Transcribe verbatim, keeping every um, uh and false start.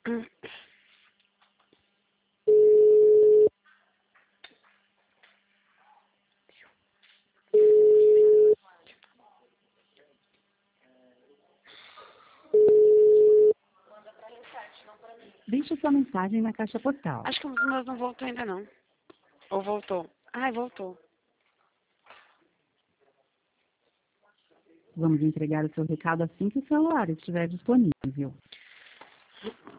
Hum. Deixe sua mensagem na caixa postal. Acho que um dos meus não voltou ainda não. Ou voltou? Ai, voltou. Vamos entregar o seu recado assim que o celular estiver disponível.